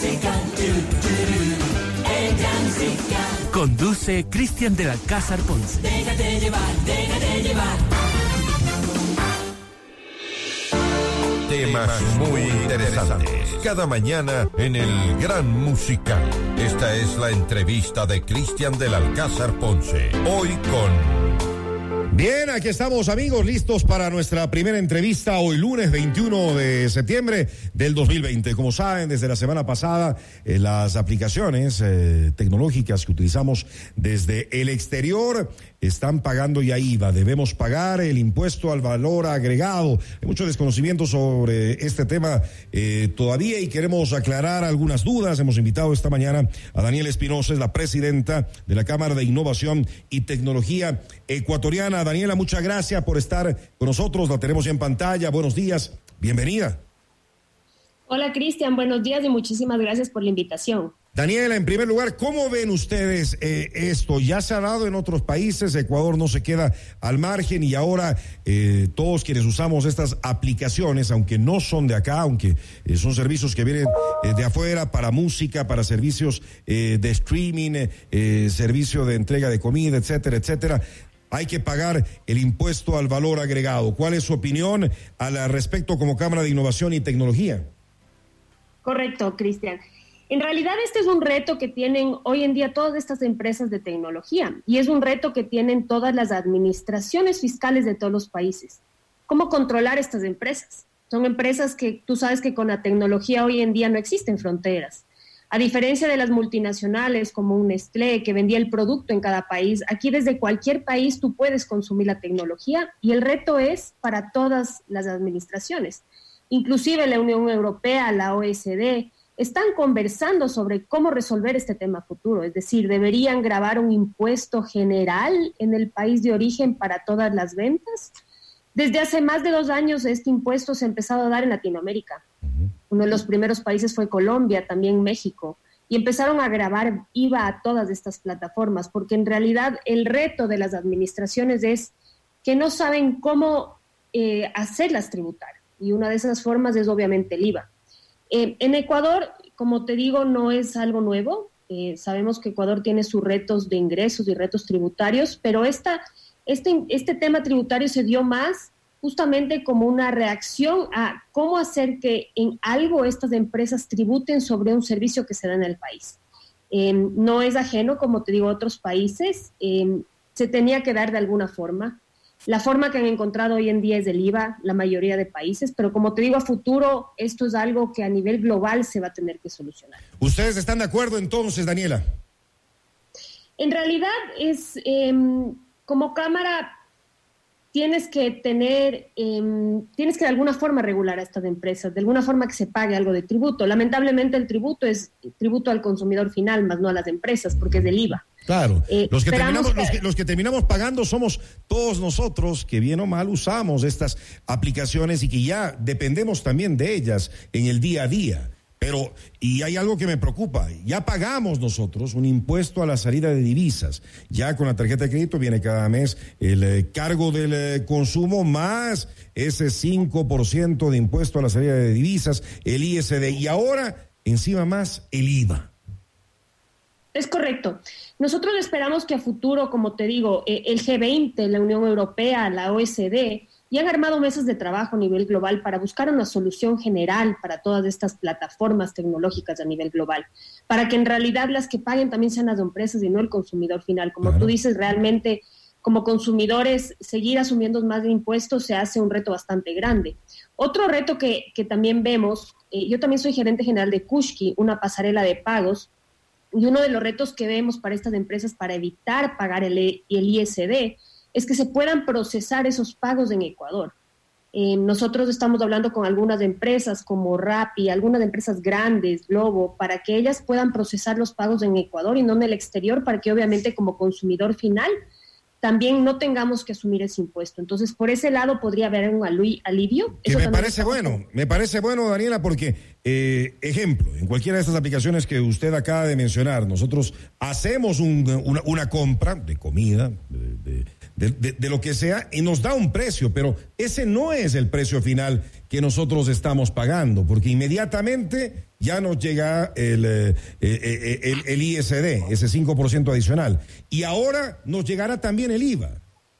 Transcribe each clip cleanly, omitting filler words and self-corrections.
Conduce Cristian del Alcázar Ponce. Déjate llevar. Temas muy interesantes. Cada mañana en el Gran Musical. Esta es la entrevista de Cristian del Alcázar Ponce. Hoy con... Bien, aquí estamos, amigos, listos para nuestra primera entrevista hoy lunes 21 de septiembre del 2020. Como saben, desde la semana pasada, las aplicaciones tecnológicas que utilizamos desde el exterior están pagando ya IVA. Debemos pagar el impuesto al valor agregado. Hay mucho desconocimiento sobre este tema todavía y queremos aclarar algunas dudas. Hemos invitado esta mañana a Daniela Espinosa, es la presidenta de la Cámara de Innovación y Tecnología Ecuatoriana. Daniela, muchas gracias por estar con nosotros. La tenemos ya en pantalla. Buenos días. Bienvenida. Hola, Cristian. Buenos días y muchísimas gracias por la invitación. Daniela, en primer lugar, ¿cómo ven ustedes esto? Ya se ha dado en otros países, Ecuador no se queda al margen y ahora todos quienes usamos estas aplicaciones, aunque no son de acá, aunque son servicios que vienen de afuera para música, para servicios de streaming, servicio de entrega de comida, etcétera, etcétera, hay que pagar el impuesto al valor agregado. ¿Cuál es su opinión al respecto como Cámara de Innovación y Tecnología? Correcto, Cristian. En realidad este es un reto que tienen hoy en día todas estas empresas de tecnología y es un reto que tienen todas las administraciones fiscales de todos los países. ¿Cómo controlar estas empresas? Son empresas que tú sabes que con la tecnología hoy en día no existen fronteras. A diferencia de las multinacionales como un Nestlé que vendía el producto en cada país, aquí desde cualquier país tú puedes consumir la tecnología y el reto es para todas las administraciones. Inclusive la Unión Europea, la OECD, están conversando sobre cómo resolver este tema futuro, es decir, deberían gravar un impuesto general en el país de origen para todas las ventas. Desde hace más de 2 años este impuesto se ha empezado a dar en Latinoamérica. Uno de los primeros países fue Colombia, también México, y empezaron a gravar IVA a todas estas plataformas, porque en realidad el reto de las administraciones es que no saben cómo hacerlas tributar, y una de esas formas es obviamente el IVA. En Ecuador, como te digo, no es algo nuevo. Sabemos que Ecuador tiene sus retos de ingresos y retos tributarios, pero este tema tributario se dio más justamente como una reacción a cómo hacer que en algo estas empresas tributen sobre un servicio que se da en el país. No es ajeno, como te digo, a otros países. Se tenía que dar de alguna forma. La forma que han encontrado hoy en día es del IVA, la mayoría de países, pero como te digo, a futuro esto es algo que a nivel global se va a tener que solucionar. ¿Ustedes están de acuerdo entonces, Daniela? En realidad es, como Cámara, tienes que de alguna forma regular a estas empresas, de alguna forma que se pague algo de tributo. Lamentablemente el tributo es tributo al consumidor final, más no a las empresas, porque es del IVA. Claro, los que terminamos pagando somos todos nosotros que bien o mal usamos estas aplicaciones y que ya dependemos también de ellas en el día a día. Pero, y hay algo que me preocupa, ya pagamos nosotros un impuesto a la salida de divisas. Ya con la tarjeta de crédito viene cada mes el cargo del consumo más ese 5% de impuesto a la salida de divisas, el ISD, y ahora encima más el IVA. Es correcto. Nosotros esperamos que a futuro, como te digo, el G20, la Unión Europea, la OECD, ya han armado mesas de trabajo a nivel global para buscar una solución general para todas estas plataformas tecnológicas a nivel global, para que en realidad las que paguen también sean las empresas y no el consumidor final. Como tú dices, realmente como consumidores seguir asumiendo más de impuestos se hace un reto bastante grande. Otro reto que también vemos, yo también soy gerente general de Kushki, una pasarela de pagos, y uno de los retos que vemos para estas empresas para evitar pagar el ISD es que se puedan procesar esos pagos en Ecuador. Nosotros estamos hablando con algunas empresas como Rappi, algunas empresas grandes, Globo, para que ellas puedan procesar los pagos en Ecuador y no en el exterior, para que obviamente como consumidor final también no tengamos que asumir ese impuesto. Entonces, por ese lado podría haber un alivio. Que me parece bueno, Daniela, porque, ejemplo, en cualquiera de estas aplicaciones que usted acaba de mencionar, nosotros hacemos una compra de comida, de de lo que sea, y nos da un precio, pero ese no es el precio final que nosotros estamos pagando, porque inmediatamente ya nos llega el ISD, ese 5% adicional, y ahora nos llegará también el IVA.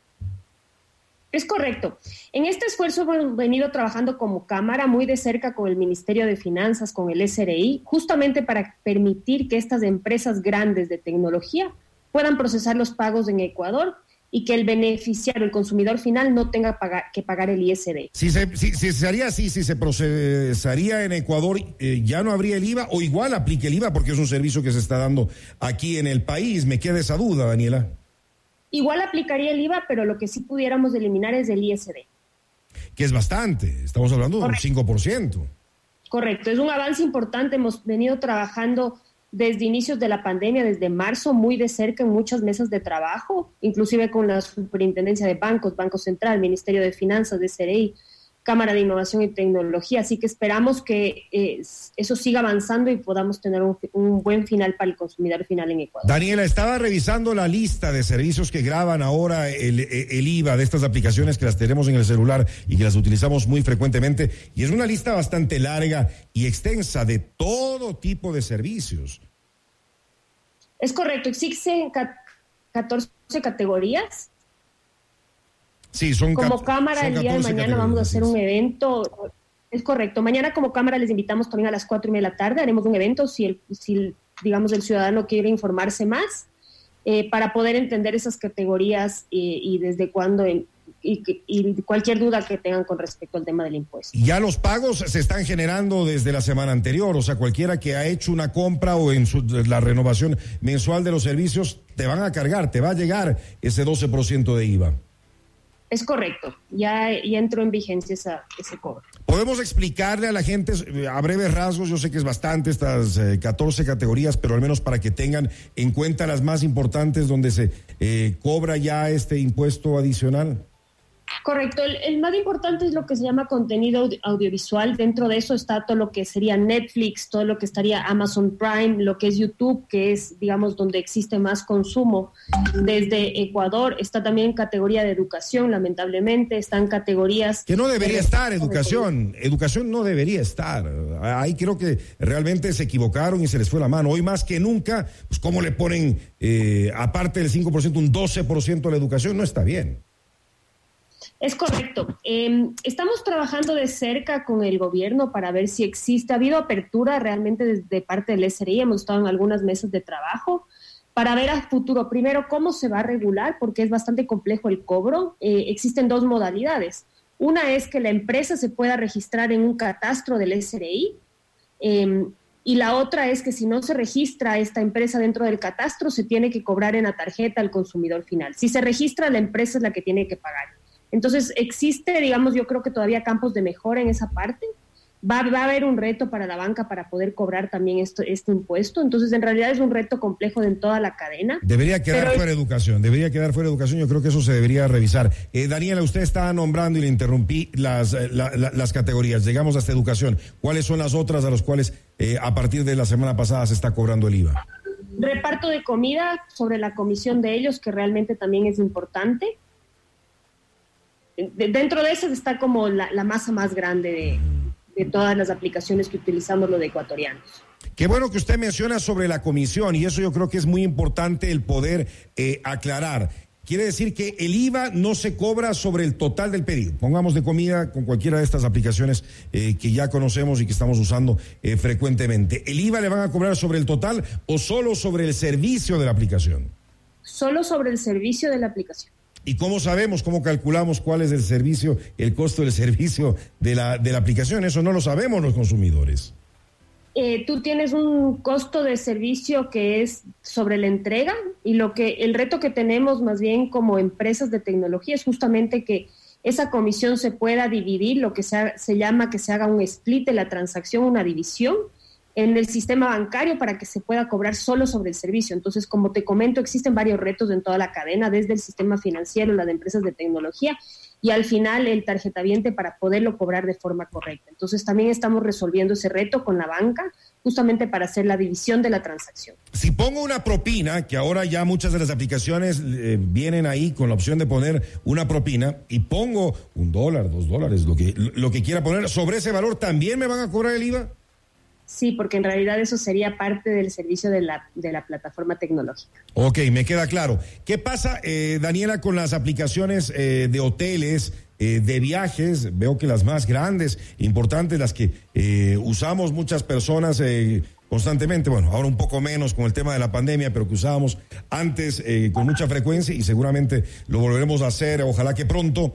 Es correcto. En este esfuerzo hemos venido trabajando como Cámara muy de cerca con el Ministerio de Finanzas, con el SRI, justamente para permitir que estas empresas grandes de tecnología puedan procesar los pagos en Ecuador y que el beneficiario, el consumidor final, no tenga que pagar el ISD. Si se haría así, si se procesaría en Ecuador, ¿ya no habría el IVA o igual aplique el IVA porque es un servicio que se está dando aquí en el país? Me queda esa duda, Daniela. Igual aplicaría el IVA, pero lo que sí pudiéramos eliminar es el ISD. Que es bastante, estamos hablando de un 5%. Correcto, es un avance importante. Hemos venido trabajando desde inicios de la pandemia, desde marzo, muy de cerca en muchas mesas de trabajo, inclusive con la Superintendencia de Bancos, Banco Central, Ministerio de Finanzas, de SRI, Cámara de Innovación y Tecnología, así que esperamos que eso siga avanzando y podamos tener un buen final para el consumidor final en Ecuador. Daniela, estaba revisando la lista de servicios que graban ahora el IVA de estas aplicaciones que las tenemos en el celular y que las utilizamos muy frecuentemente, y es una lista bastante larga y extensa de todo tipo de servicios. Es correcto, existen 14 categorías. Sí, son como Cámara, el día de mañana vamos a hacer un evento. Es correcto. Mañana como Cámara les invitamos también a las 4:30 de la tarde. Haremos un evento si digamos, el ciudadano quiere informarse más para poder entender esas categorías y desde cuándo y cualquier duda que tengan con respecto al tema del impuesto. Ya los pagos se están generando desde la semana anterior, o sea, cualquiera que ha hecho una compra o en la renovación mensual de los servicios, te van a cargar, te va a llegar ese 12% de IVA. Es correcto, ya entró en vigencia ese cobro. ¿Podemos explicarle a la gente a breves rasgos? Yo sé que es bastante estas 14 categorías, pero al menos para que tengan en cuenta las más importantes donde se cobra ya este impuesto adicional. Correcto, el más importante es lo que se llama contenido audiovisual. Dentro de eso está todo lo que sería Netflix, todo lo que estaría Amazon Prime, lo que es YouTube, que es, digamos, donde existe más consumo desde Ecuador. Está también en categoría de educación, lamentablemente, están categorías... Que no debería estar educación no debería estar. Ahí creo que realmente se equivocaron y se les fue la mano. Hoy más que nunca, pues cómo le ponen, aparte del 5%, un 12% a la educación, no está bien. Es correcto. Estamos trabajando de cerca con el gobierno para ver si ha habido apertura realmente desde parte del SRI. Hemos estado en algunas mesas de trabajo para ver a futuro, primero, cómo se va a regular, porque es bastante complejo el cobro. Existen dos modalidades. Una es que la empresa se pueda registrar en un catastro del SRI, y la otra es que si no se registra esta empresa dentro del catastro, se tiene que cobrar en la tarjeta al consumidor final. Si se registra, la empresa es la que tiene que pagar. Entonces, existe, digamos, yo creo que todavía campos de mejora en esa parte. Va a haber un reto para la banca para poder cobrar también este impuesto. Entonces, en realidad es un reto complejo en toda la cadena. Debería quedar fuera educación. Yo creo que eso se debería revisar. Daniela, usted estaba nombrando y le interrumpí las categorías. Llegamos hasta educación. ¿Cuáles son las otras a las cuales a partir de la semana pasada se está cobrando el IVA? Reparto de comida, sobre la comisión de ellos, que realmente también es importante. Dentro de esas está como la masa más grande de todas las aplicaciones que utilizamos los ecuatorianos. Qué bueno que usted menciona sobre la comisión, y eso yo creo que es muy importante el poder aclarar. Quiere decir que el IVA no se cobra sobre el total del pedido. Pongamos de comida con cualquiera de estas aplicaciones que ya conocemos y que estamos usando frecuentemente. ¿El IVA le van a cobrar sobre el total o solo sobre el servicio de la aplicación? Solo sobre el servicio de la aplicación. ¿Y cómo sabemos, cómo calculamos cuál es el servicio, el costo del servicio de la aplicación? Eso no lo sabemos los consumidores. Tú tienes un costo de servicio que es sobre la entrega, y el reto que tenemos más bien como empresas de tecnología es justamente que esa comisión se pueda dividir, lo que se llama que se haga un split de la transacción, una división en el sistema bancario para que se pueda cobrar solo sobre el servicio. Entonces, como te comento, existen varios retos en toda la cadena, desde el sistema financiero, las empresas de tecnología, y al final el tarjetaviente para poderlo cobrar de forma correcta. Entonces también estamos resolviendo ese reto con la banca, justamente para hacer la división de la transacción. Si pongo una propina, que ahora ya muchas de las aplicaciones vienen ahí con la opción de poner una propina, y pongo $1, $2, lo que quiera poner, sobre ese valor, ¿también me van a cobrar el IVA? Sí, porque en realidad eso sería parte del servicio de la plataforma tecnológica. Ok, me queda claro. ¿Qué pasa, Daniela, con las aplicaciones de hoteles, de viajes? Veo que las más grandes, importantes, las que usamos muchas personas constantemente, bueno, ahora un poco menos con el tema de la pandemia, pero que usábamos antes con mucha frecuencia, y seguramente lo volveremos a hacer, ojalá que pronto.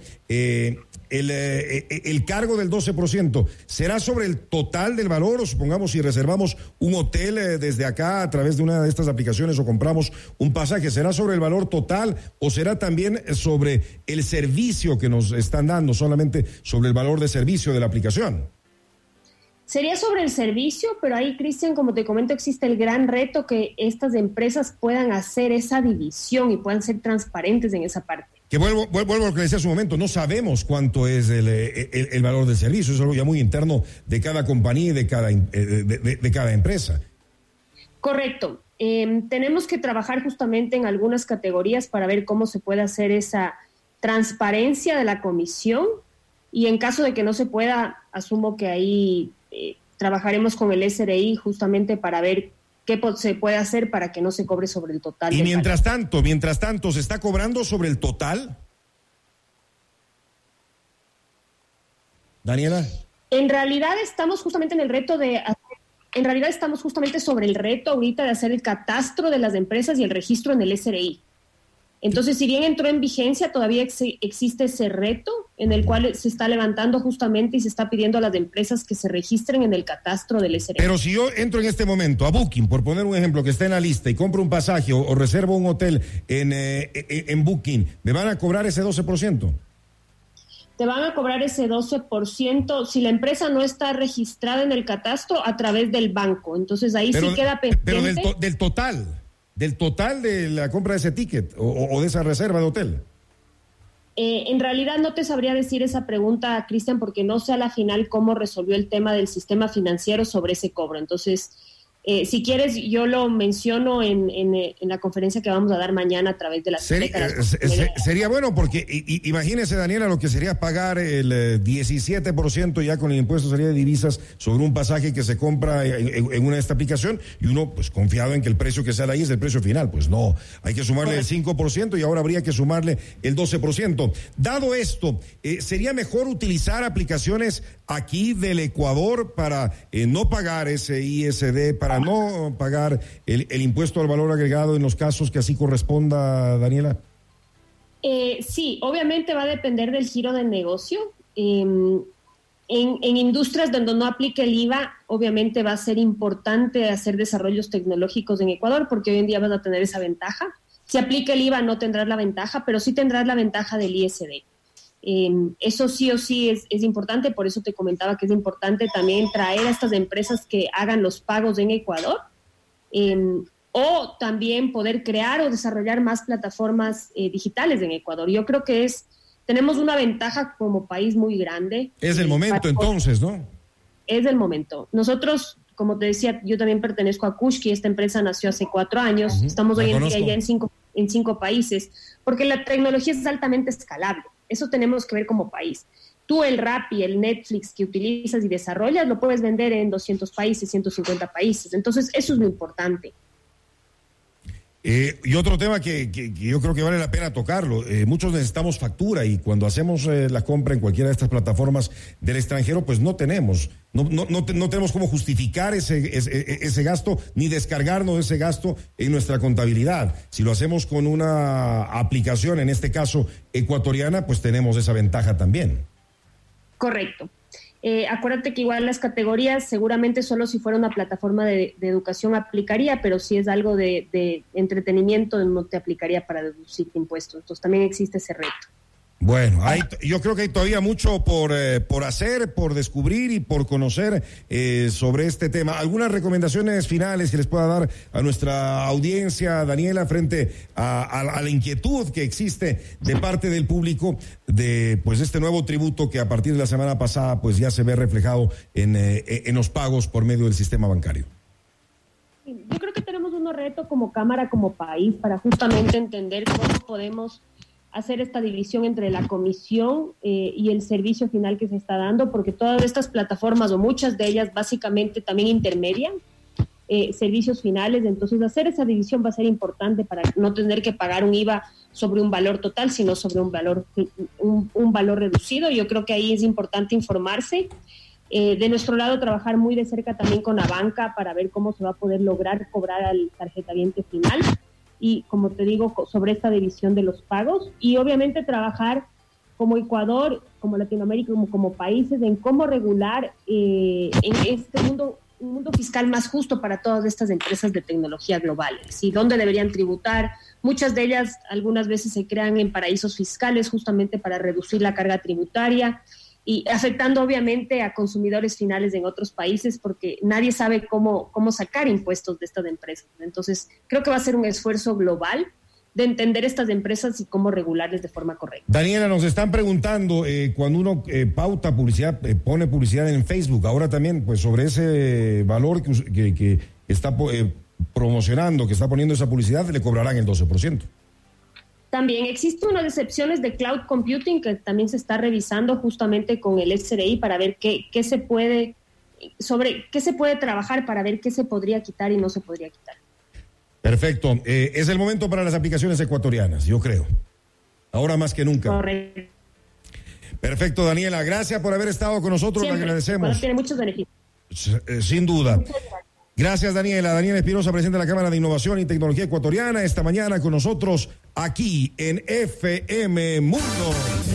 El cargo del 12%, ¿será sobre el total del valor? O supongamos, si reservamos un hotel desde acá a través de una de estas aplicaciones o compramos un pasaje, ¿será sobre el valor total o será también sobre el servicio que nos están dando, solamente sobre el valor de servicio de la aplicación? Sería sobre el servicio, pero ahí, Cristian, como te comento, existe el gran reto que estas empresas puedan hacer esa división y puedan ser transparentes en esa parte. Que vuelvo a lo que decía hace un momento, no sabemos cuánto es el valor del servicio, es algo ya muy interno de cada compañía y de cada empresa. Correcto. Tenemos que trabajar justamente en algunas categorías para ver cómo se puede hacer esa transparencia de la comisión, y en caso de que no se pueda, asumo que ahí trabajaremos con el SRI justamente para ver qué se puede hacer para que no se cobre sobre el total. Y mientras tanto, ¿se está cobrando sobre el total? Daniela. En realidad estamos justamente sobre el reto ahorita de hacer el catastro de las empresas y el registro en el SRI. Entonces, si bien entró en vigencia, todavía existe ese reto en el cual se está levantando justamente y se está pidiendo a las empresas que se registren en el catastro del SRI. Pero si yo entro en este momento a Booking, por poner un ejemplo que está en la lista, y compro un pasaje o reservo un hotel en Booking, ¿me van a cobrar ese 12%? Te van a cobrar ese 12% si la empresa no está registrada en el catastro a través del banco. Entonces, ahí sí queda pendiente. Pero del total de la compra de ese ticket o de esa reserva de hotel. En realidad no te sabría decir esa pregunta, Cristian, porque no sé a la final cómo resolvió el tema del sistema financiero sobre ese cobro. Entonces, si quieres, yo lo menciono en la conferencia que vamos a dar mañana a través de la sería bueno, porque imagínese, Daniela, lo que sería pagar el 17% ya con el impuesto de salida de divisas sobre un pasaje que se compra en una de esta aplicación, y uno pues confiado en que el precio que sale ahí es el precio final. Pues no, hay que sumarle el 5% y ahora habría que sumarle el 12%. Dado esto, ¿sería mejor utilizar aplicaciones aquí del Ecuador para no pagar ese ISD, para no pagar el impuesto al valor agregado en los casos que así corresponda, Daniela? Sí, obviamente va a depender del giro del negocio. En industrias donde no aplique el IVA, obviamente va a ser importante hacer desarrollos tecnológicos en Ecuador, porque hoy en día vas a tener esa ventaja. Si aplica el IVA no tendrás la ventaja, pero sí tendrás la ventaja del ISD. Eso sí o sí es importante, por eso te comentaba que es importante también traer a estas empresas que hagan los pagos en Ecuador, o también poder crear o desarrollar más plataformas digitales en Ecuador. Yo creo que tenemos una ventaja como país muy grande. Es el momento entonces, ¿no? Es el momento. Nosotros, como te decía, yo también pertenezco a Kushki, esta empresa nació hace 4 años, estamos hoy en día ya en 5 países, porque la tecnología es altamente escalable. Eso tenemos que ver como país. Tú el Rappi, el Netflix que utilizas y desarrollas, lo puedes vender en 200 países, 150 países. Entonces, eso es lo importante. Y otro tema que yo creo que vale la pena tocarlo, muchos necesitamos factura, y cuando hacemos la compra en cualquiera de estas plataformas del extranjero, pues no tenemos cómo justificar ese gasto, ni descargarnos ese gasto en nuestra contabilidad. Si lo hacemos con una aplicación, en este caso ecuatoriana, pues tenemos esa ventaja también. Correcto. Acuérdate que igual las categorías seguramente solo si fuera una plataforma de educación aplicaría, pero si es algo de entretenimiento no te aplicaría para deducir impuestos. Entonces también existe ese reto. Bueno, yo creo que hay todavía mucho por hacer, por descubrir y por conocer sobre este tema. ¿Algunas recomendaciones finales que les pueda dar a nuestra audiencia, Daniela, frente a la inquietud que existe de parte del público de pues este nuevo tributo que a partir de la semana pasada pues ya se ve reflejado en los pagos por medio del sistema bancario? Yo creo que tenemos un reto como Cámara, como país, para justamente entender cómo podemos hacer esta división entre la comisión y el servicio final que se está dando, porque todas estas plataformas, o muchas de ellas, básicamente también intermedian servicios finales. Entonces, hacer esa división va a ser importante para no tener que pagar un IVA sobre un valor total, sino sobre un valor reducido. Yo creo que ahí es importante informarse. De nuestro lado, trabajar muy de cerca también con la banca para ver cómo se va a poder lograr cobrar al tarjetaviente final. Y como te digo, sobre esta división de los pagos, y obviamente trabajar como Ecuador, como Latinoamérica, como países, en cómo regular en este mundo, un mundo fiscal más justo para todas estas empresas de tecnología globales, y dónde deberían tributar. Muchas de ellas algunas veces se crean en paraísos fiscales justamente para reducir la carga tributaria, y afectando obviamente a consumidores finales en otros países, porque nadie sabe cómo sacar impuestos de estas empresas. Entonces, creo que va a ser un esfuerzo global de entender estas empresas y cómo regularles de forma correcta. Daniela, nos están preguntando, cuando uno pauta publicidad, pone publicidad en Facebook, ahora también, pues sobre ese valor que está promocionando, que está poniendo esa publicidad, le cobrarán el 12%. También existen unas excepciones de cloud computing que también se está revisando justamente con el SRI para ver qué se puede trabajar, para ver qué se podría quitar y no se podría quitar. Perfecto. Es el momento para las aplicaciones ecuatorianas, yo creo. Ahora más que nunca. Correcto. Perfecto, Daniela. Gracias por haber estado con nosotros. Siempre. Le agradecemos. Tiene muchos beneficios. Sin duda. Gracias, Daniela. Daniela Espinosa, presidente de la Cámara de Innovación y Tecnología Ecuatoriana, esta mañana con nosotros aquí en FM Mundo.